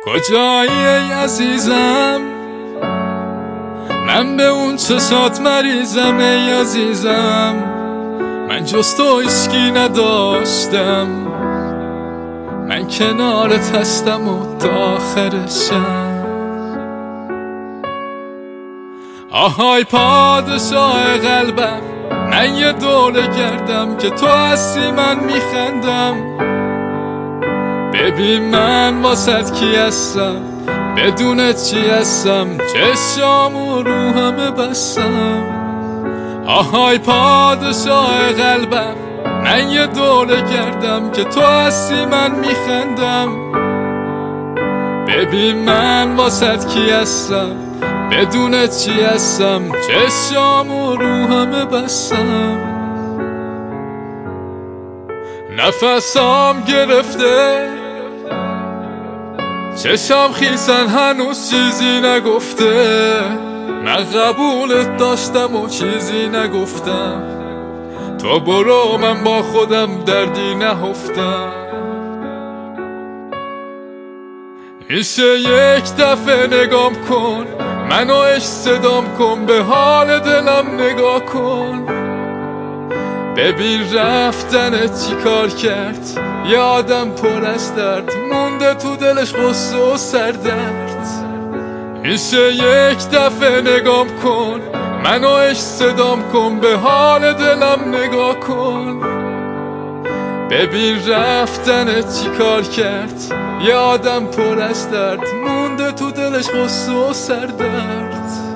کجایی ای عزیزم؟ من به اون چشات مریضم ای عزیزم. من جز تو هیچکی نداشتم، من کنارت هستم و تا آخرشم. آهای پادشاه قلبم، من یه دوره گردم که تو هستی من میخندم. ببین من واسد کی هستم، بدونت چی هستم، چشامو رو همه بستم. آهای پادشاه قلبم، من یه دوره گردم که تو هستی من میخندم. ببین من واسد کی هستم، بدونت چی هستم، چشامو رو همه بستم. نفسام گرفته، چشم خیسن هنوز چیزی نگفته. من قبولت داشتم و چیزی نگفتم، تو برو من با خودم دردی نهفتم. میشه یک دفعه نگام کن، منو عشق صدام کن، به حال دلم نگاه کن. ببین رفتنت چی کار کرد، یه آدم پر از درد مونده تو دلش غصه و سردرد. میشه یک دفعه نگام کن، منو عشق صدام کن، به حال دلم نگاه کن. ببین رفتنت چی کار کرد، یه آدم پر از درد مونده تو دلش غصه و سردرد.